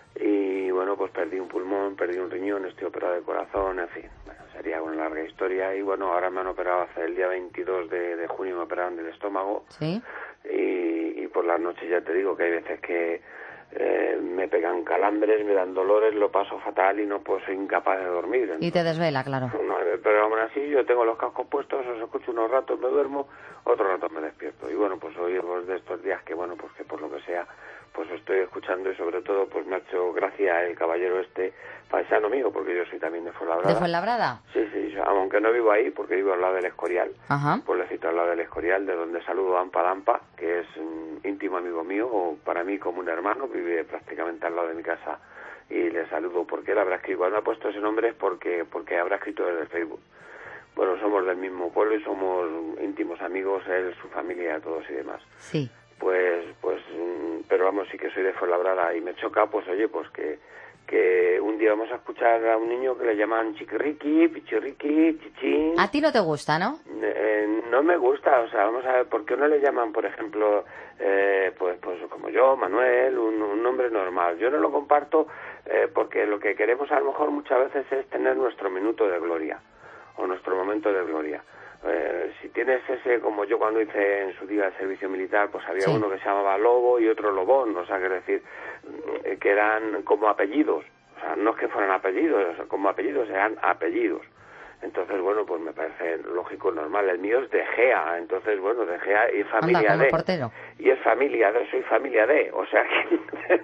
y bueno, pues perdí un pulmón, perdí un riñón, estoy operado de corazón, en fin, bueno, sería una larga historia y bueno, ahora me han operado hace el día veintidós de, de junio, me operaron del estómago. Sí. Y, y por las noches ya te digo que hay veces que eh, me pegan calambres, me dan dolores, lo paso fatal y no pues soy incapaz de dormir. Entonces, Y te desvela, claro. no, pero aún así yo tengo los cascos puestos, os escucho unos ratos, me duermo, otros ratos me despierto. Y bueno, pues hoy pues, de estos días que bueno, pues que por lo que sea, pues estoy escuchando y sobre todo pues me ha hecho gracia el caballero este, paisano mío, porque yo soy también de Fuenlabrada. ¿De Fuenlabrada? Sí, sí, yo, aunque no vivo ahí, porque vivo al lado del Escorial, Ajá. pueblecito al lado del Escorial, de donde saludo a Ampa Dampa, que es un íntimo amigo mío, o para mí como un hermano, vive prácticamente al lado de mi casa, y le saludo porque él habrá escrito, igual me ha puesto ese nombre es porque, porque habrá escrito desde el Facebook. Bueno, somos del mismo pueblo y somos íntimos amigos, él, su familia, todos y demás. Sí. Pues, pues, pero vamos, sí que soy de Fuenlabrada y me choca, pues oye, pues que, que un día vamos a escuchar a un niño que le llaman chiquirriqui, pichirriqui, chichín. A ti no te gusta, ¿no? Eh, no me gusta, o sea, vamos a ver, ¿por qué no le llaman, por ejemplo, eh, pues, pues como yo, Manuel, un, un nombre normal? Yo no lo comparto eh, porque lo que queremos a lo mejor muchas veces es tener nuestro minuto de gloria o nuestro momento de gloria. Eh, si tienes ese, como yo cuando hice en su día el servicio militar, pues había sí. uno que se llamaba Lobo y otro Lobón, o sea, que decir, que eran como apellidos, o sea, no es que fueran apellidos, como apellidos, eran apellidos. Entonces, bueno, pues me parece lógico, normal. El mío es De Gea, entonces, bueno, De Gea y familia Anda, de... portero. Y es familia de, soy familia de, o sea que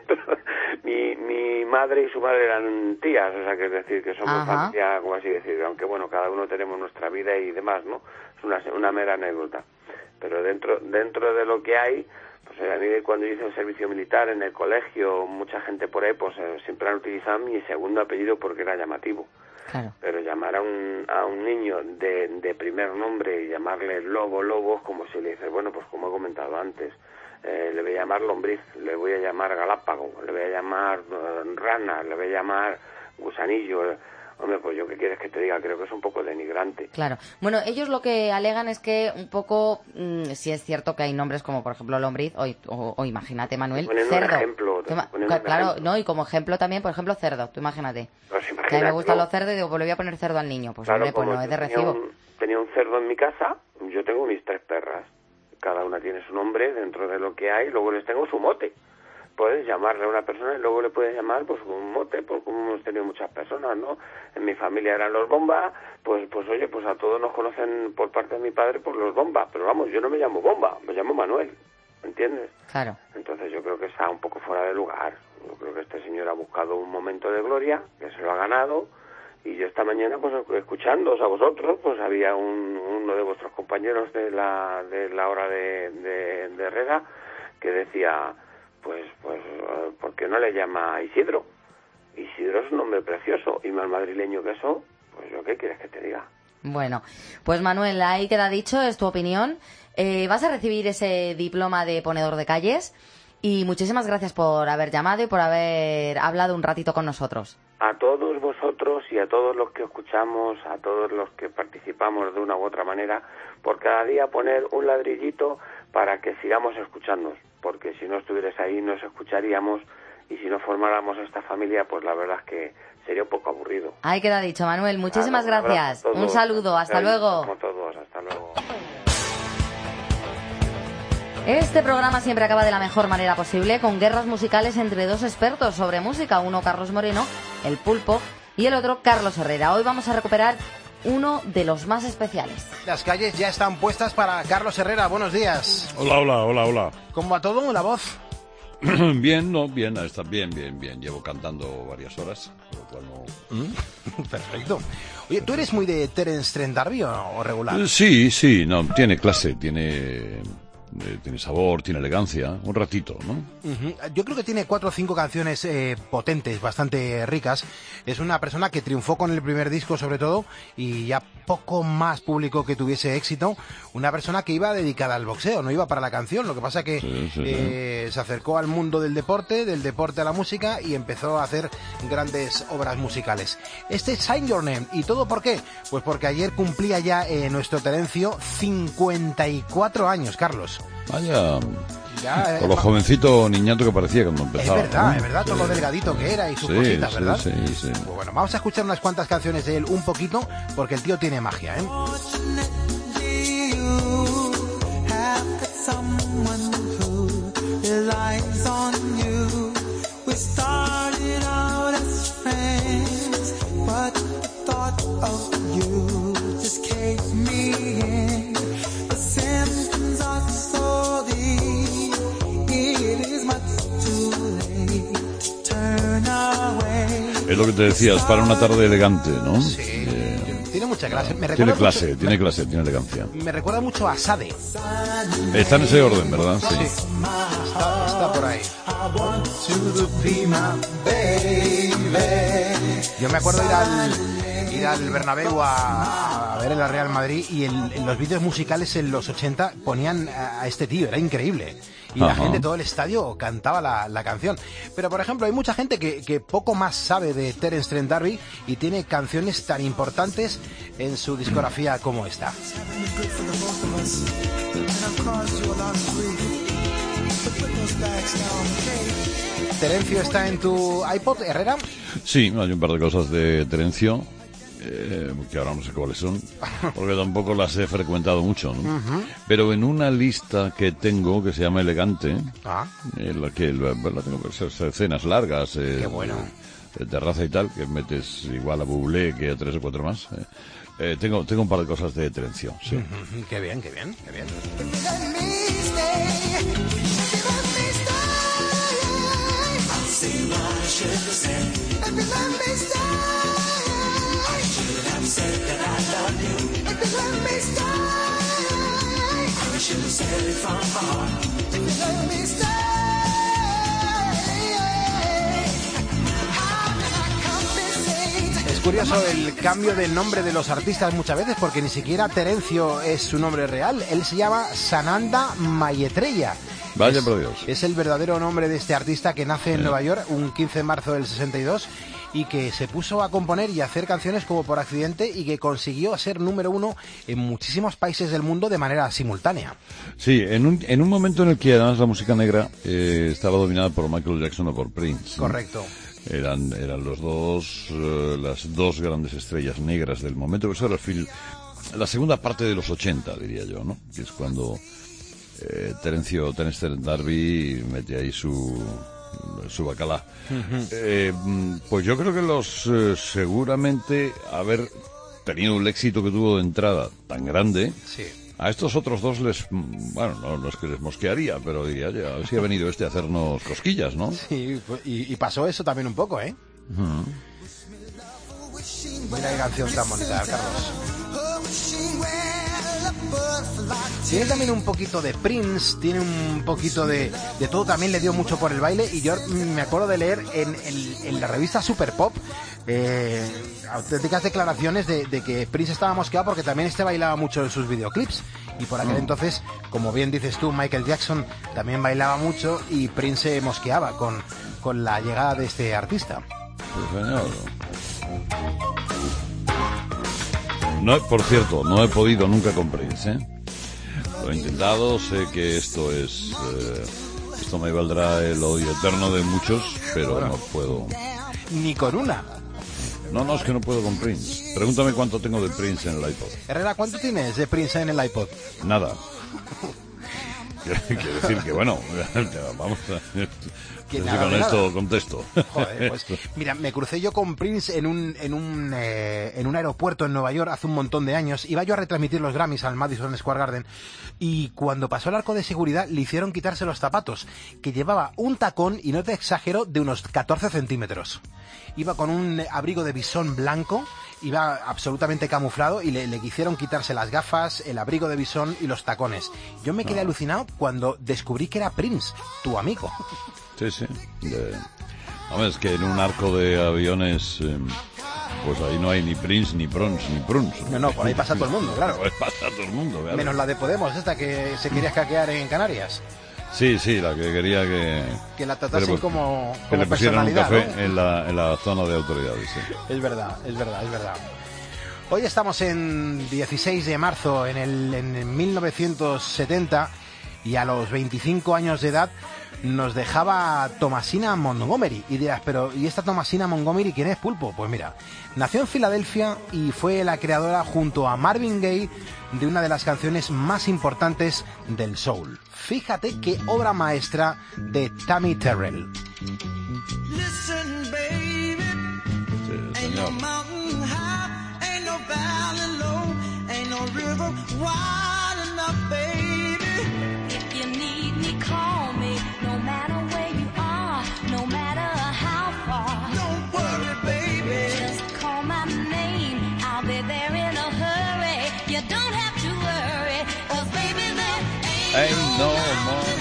mi, mi madre y su madre eran tías, o sea que es decir, que somos Ajá. familia, como así decir, aunque bueno, cada uno tenemos nuestra vida y demás, ¿no? Es una, una mera anécdota. Pero dentro dentro de lo que hay, pues a mí cuando yo hice el servicio militar en el colegio, mucha gente por ahí, pues eh, siempre han utilizado mi segundo apellido porque era llamativo. Claro. Pero llamar a un, a un niño de, de primer nombre y llamarle Lobo, Lobo, es como si le dices, bueno, pues como he comentado antes, eh, le voy a llamar Lombriz, le voy a llamar Galápago, le voy a llamar uh, Rana, le voy a llamar Gusanillo. Hombre, pues yo qué quieres que te diga, creo que es un poco denigrante. Claro. Bueno, ellos lo que alegan es que un poco, mmm, si es cierto que hay nombres como, por ejemplo, Lombriz, o, o, o imagínate, Manuel, Te ponen Cerdo. un ejemplo. Te Tú, ponen claro, un ejemplo. no, y como ejemplo también, por ejemplo, Cerdo, tú imagínate. Pues Que a mí imagínate, me gustan ¿no? los cerdos y digo, pues le voy a poner cerdo al niño. Pues Claro, hombre, pues como no es yo de tenía recibo. un, tenía un cerdo en mi casa, yo tengo mis tres perras. Cada una tiene su nombre dentro de lo que hay, luego les tengo su mote. Puedes llamarle a una persona y luego le puedes llamar pues con un mote, porque como hemos tenido muchas personas, ¿no? En mi familia eran los Bomba, pues pues oye, pues a todos nos conocen por parte de mi padre por los Bomba, pero vamos, yo no me llamo Bomba, me llamo Manuel, ¿me entiendes? Claro. Entonces yo creo que está un poco fuera de lugar. Yo creo que este señor ha buscado un momento de gloria, que se lo ha ganado, y yo esta mañana, pues escuchándoos a vosotros, pues había un, uno de vuestros compañeros de la de la hora de, de, de Herrera que decía, pues, pues, ¿por qué no le llama Isidro? Isidro es un nombre precioso, y más madrileño que eso, pues yo qué quieres que te diga. Bueno, pues Manuel, ahí queda dicho, es tu opinión. Eh, vas a recibir ese diploma de ponedor de calles y muchísimas gracias por haber llamado y por haber hablado un ratito con nosotros. A todos vosotros y a todos los que escuchamos, a todos los que participamos de una u otra manera, por cada día poner un ladrillito para que sigamos escuchándonos, porque si no estuvierais ahí nos escucharíamos, y si no formáramos esta familia, pues la verdad es que sería un poco aburrido. Ahí queda dicho, Manuel, muchísimas Claro, un gracias. abrazo a todos. Un saludo, hasta Como luego. todos, hasta luego. Este programa siempre acaba de la mejor manera posible, con guerras musicales entre dos expertos sobre música, uno Carlos Moreno, el Pulpo, y el otro Carlos Herrera. Hoy vamos a recuperar uno de los más especiales. Las calles ya están puestas para Carlos Herrera. Buenos días. Hola, hola, hola, hola. ¿Cómo va todo? ¿La voz? Bien, no, bien, está bien, bien, bien. Llevo cantando varias horas, por lo cual no... Mm, perfecto. Oye, ¿tú eres muy de Terence Trent D'Arby o, o regular? Sí, sí, no, tiene clase, tiene... Eh, tiene sabor, tiene elegancia, un ratito, ¿no? Uh-huh. Yo creo que tiene cuatro o cinco canciones eh, potentes, bastante ricas. Es una persona que triunfó con el primer disco sobre todo y ya poco más público que tuviese éxito. Una persona que iba dedicada al boxeo, no iba para la canción. Lo que pasa que sí, sí, eh, sí. se acercó al mundo del deporte, del deporte a la música y empezó a hacer grandes obras musicales. Este es Sign Your Name. ¿Y todo por qué? Pues porque ayer cumplía ya eh, nuestro Terencio cincuenta y cuatro años, Carlos. Vaya, Ya, eh, con lo jovencito niñato que parecía cuando empezaba. Es verdad, ¿no? es verdad, todo lo delgadito que era y sus Sí, cositas, sí, ¿verdad? sí, sí. Pues bueno, vamos a escuchar unas cuantas canciones de él un poquito, porque el tío tiene magia, ¿eh? Es lo que te decías, para una tarde elegante, ¿no? Sí, eh, tiene mucha clase. Me tiene recuerda clase, mucho, tiene me, clase, tiene elegancia. me recuerda mucho a Sade. Está en ese orden, ¿verdad? Sí. Sí, está, está por ahí. Yo me acuerdo ir al, ir al Bernabéu a, a ver el Real Madrid y el, en los vídeos musicales en los ochenta ponían a, a este tío, era increíble. Y la Ajá. gente, todo el estadio cantaba la, la canción. Pero, por ejemplo, hay mucha gente que, que poco más sabe de Terence Trent D'Arby y tiene canciones tan importantes en su discografía como esta. Terencio está en tu iPod, Herrera. Sí, hay un par de cosas de Terencio, eh, que ahora no sé cuáles son, porque tampoco las he frecuentado mucho, ¿no? Uh-huh. Pero en una lista que tengo, que se llama Elegante, Ah. en la que la, la tengo pues, escenas largas, eh, Qué bueno. de terraza y tal, que metes igual a Bublé que a tres o cuatro más. Eh. Eh, tengo, tengo un par de cosas de Terencio, sí. Uh-huh. Qué bien, qué bien, qué bien. Es curioso el cambio de nombre de los artistas muchas veces, porque ni siquiera Terencio es su nombre real. Él se llama Sananda Maitreya. Vaya es, por Dios. Es el verdadero nombre de este artista que nace en sí. Nueva York un quince de marzo del sesenta y dos y que se puso a componer y a hacer canciones como por accidente y que consiguió ser número uno en muchísimos países del mundo de manera simultánea. Sí, en un, en un momento en el que además la música negra eh, estaba dominada por Michael Jackson o por Prince. Correcto. ¿No? Eran, eran los dos, uh, las dos grandes estrellas negras del momento. Eso era el film, la segunda parte de los ochenta, diría yo, ¿no? Que es cuando eh, Terencio, Terence D'Arby mete ahí su, su bacalá. Uh-huh. eh, pues yo creo que los, eh, seguramente, haber tenido el éxito que tuvo de entrada tan grande, sí. A estos otros dos les, bueno, no, no es que les mosquearía, pero diría, ya, a ver si ha venido este a hacernos cosquillas, ¿no? Sí, y, y pasó eso también un poco, ¿eh? Uh-huh. Mira qué canción tan bonita, Carlos. Tiene también un poquito de Prince, tiene un poquito de, de todo, también le dio mucho por el baile, y yo me acuerdo de leer en, en, en la revista Super Pop eh, auténticas declaraciones de, de que Prince estaba mosqueado porque también este bailaba mucho en sus videoclips, y por aquel mm. entonces, como bien dices tú, Michael Jackson también bailaba mucho y Prince se mosqueaba con, con la llegada de este artista. Pues señor. No, por cierto, no he podido nunca con Prince, ¿eh? Lo he intentado, sé que esto es... Eh, esto me valdrá el odio eterno de muchos, pero bueno, no puedo... Ni con una. No, no, es que no puedo con Prince. Pregúntame cuánto tengo de Prince en el iPod. Herrera, ¿cuánto tienes de Prince en el iPod? Nada. Quiero decir que, bueno, vamos a... Que sí, nada, con nada. esto contesto. Joder, pues, mira, me crucé yo con Prince en un en un eh, en un aeropuerto en Nueva York hace un montón de años. Iba yo a retransmitir los Grammys al Madison Square Garden y cuando pasó el arco de seguridad le hicieron quitarse los zapatos, que llevaba un tacón, y no te exagero, de unos catorce centímetros. Iba con un abrigo de bisón blanco, iba absolutamente camuflado, y le, le hicieron quitarse las gafas, el abrigo de bisón y los tacones. Yo me quedé no. alucinado cuando descubrí que era Prince, tu amigo. Sí, sí. De... Hombre, es que en un arco de aviones, eh, pues ahí no hay ni Prince, ni Prons, ni Pruns. No, no, por ahí pasa todo el mundo, claro. Por ahí pasa todo el mundo, claro. Menos la de Podemos, esta que se quería escaquear en Canarias. Sí, sí, la que quería que... Que la tratasen pues, como, que como le pusieran un personalidad, café, ¿no? en la, en la zona de autoridades, sí. Es verdad, es verdad, es verdad. Hoy estamos en dieciséis de marzo, en el en mil novecientos setenta, y a los veinticinco años de edad nos dejaba Thomasina Montgomery. Y dirás, pero ¿y esta Thomasina Montgomery quién es, Pulpo? Pues mira, nació en Filadelfia y fue la creadora junto a Marvin Gaye de una de las canciones más importantes del soul. Fíjate qué obra maestra de Tammy Terrell. Listen, baby. Sí, ain't no mountain high, ain't no valley low, ain't no river wide enough, baby. If you need me, call me, no matter where you are, no matter how far. Don't worry, baby. Just call my name, I'll be there in a hurry. You don't have to worry, 'cause baby, there ain't, ain't no more.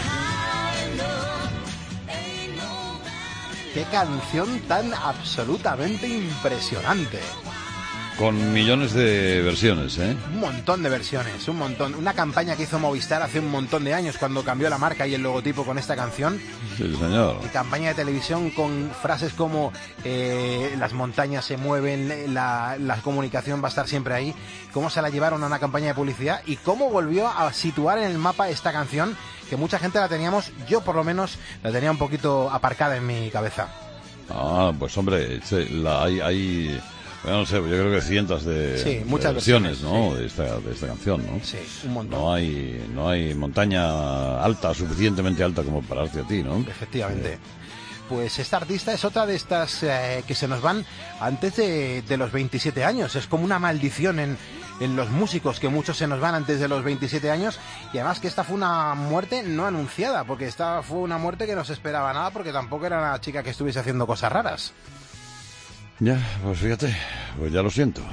Qué canción tan absolutamente impresionante. Con millones de versiones, ¿eh? Un montón de versiones, un montón. Una campaña que hizo Movistar hace un montón de años cuando cambió la marca y el logotipo con esta canción. Sí, señor. Y campaña de televisión con frases como eh, las montañas se mueven, la, la comunicación va a estar siempre ahí. Cómo se la llevaron a una campaña de publicidad y cómo volvió a situar en el mapa esta canción, que mucha gente la teníamos, yo por lo menos la tenía un poquito aparcada en mi cabeza. Ah, pues hombre, la, hay... hay... Bueno, no sé, yo creo que cientos de, sí, muchas de versiones, versiones, ¿no? Sí. De esta, de esta canción, ¿no? Sí, un montón. No hay, no hay montaña alta, suficientemente alta como para darte a ti, ¿no? Efectivamente. Eh. pues esta artista es otra de estas eh, que se nos van antes de, de los veintisiete años. Es como una maldición en, en los músicos, que muchos se nos van antes de los veintisiete años, y además que esta fue una muerte no anunciada, porque esta fue una muerte que no se esperaba nada, porque tampoco era una chica que estuviese haciendo cosas raras. Ya, pues fíjate, pues ya lo siento.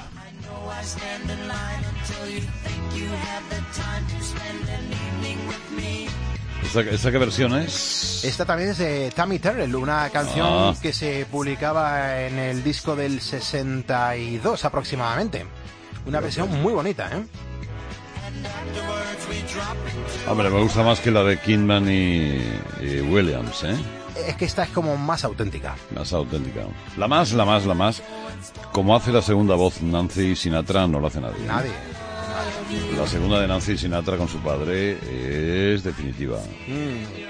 ¿Esta, esta qué versión es? Esta también es de Tammy Terrell, una canción Ah. que se publicaba en el disco del sesenta y dos aproximadamente. Una versión muy bonita, ¿eh? Hombre, me gusta más que la de Kidman y, y Williams, ¿eh? Es que esta es como más auténtica. Más auténtica. La más, la más, la más. Como hace la segunda voz Nancy Sinatra, no la hace nadie. ¿eh? Nadie. La segunda de Nancy Sinatra con su padre es definitiva. Mm.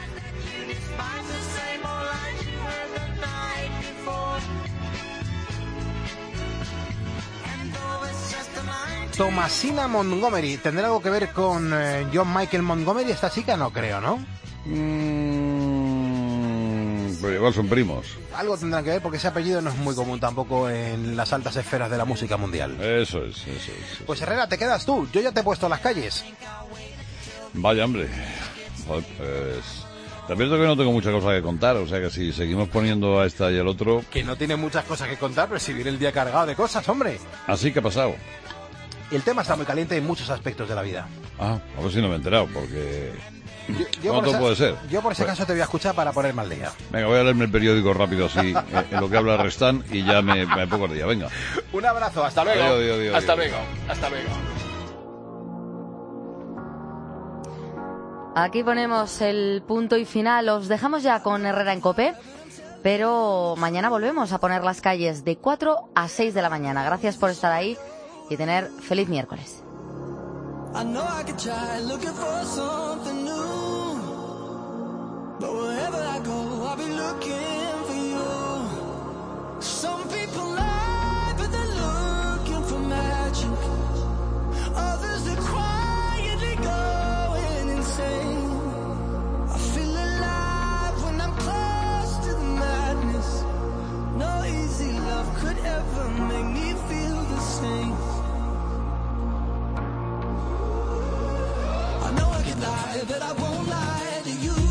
Thomasina Montgomery, ¿tendrá algo que ver con eh, John Michael Montgomery esta chica? No creo, ¿no? Mm, pero igual son primos. Algo tendrá que ver, porque ese apellido no es muy común tampoco en las altas esferas de la música mundial. Eso es, eso es. Eso Pues Herrera, te quedas tú. Yo ya te he puesto las calles. Vaya, hombre. Joder, pues... También es que no tengo mucha cosa que contar, o sea que si seguimos poniendo a esta y al otro... Que no tiene muchas cosas que contar, pero si viene el día cargado de cosas, hombre. Así que ha pasado. El tema está muy caliente en muchos aspectos de la vida. Ah, a ver si no me he enterado, porque... Yo, yo ¿Cuánto por esa- puede ser? Yo por ese Pues- caso te voy a escuchar para ponerme al día. Venga, voy a leerme el periódico rápido así, eh, en lo que habla Restán, y ya me, me pongo al día, venga. Un abrazo, hasta luego. Adiós, adiós, adiós, hasta adiós. luego, hasta luego. Aquí ponemos el punto y final. Os dejamos ya con Herrera en COPE, pero mañana volvemos a poner las calles de cuatro a seis de la mañana. Gracias por estar ahí y tener feliz miércoles. I know I could try looking for something new, but wherever I go, I'll be looking for you. Some people lie, but they're looking for magic. Others are quietly going insane. I feel alive when I'm close to the madness. No easy love could ever make me feel the same. I know I can lie, but I won't lie to you.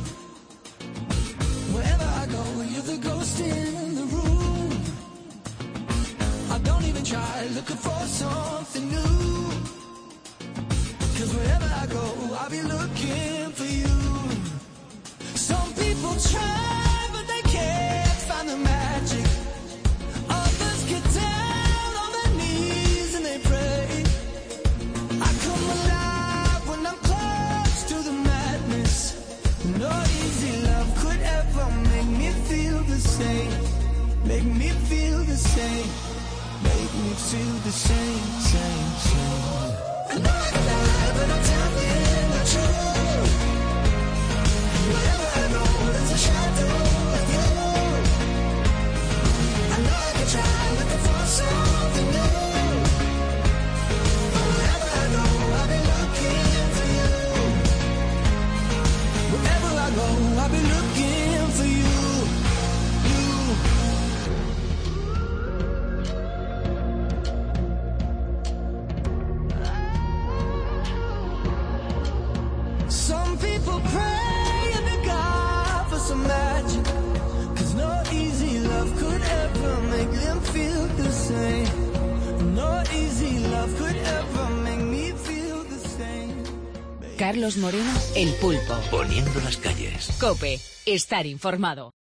Wherever I go, you're the ghost in the room. I don't even try looking for something new. Cause wherever I go, I'll be looking for you. Some people try, but they can't find the magic. Others get down on their knees and they pray. I come alive when I'm close to the madness. No easy love could ever make me feel the same. Make me feel the same. Make me feel the same, same, same. I know I can lie, but I'm telling the truth. Wherever I go, there's a shadow of you. I know I can try looking for something new. Wherever I go, I'll be looking for you. Wherever I go, I'll be looking for you. Some people pray and to God for some magic. Cause no easy love could ever make them feel the same. No easy love could ever make me feel the same. Carlos Moreno, El Pulpo. Poniendo las calles. COPE. Estar informado.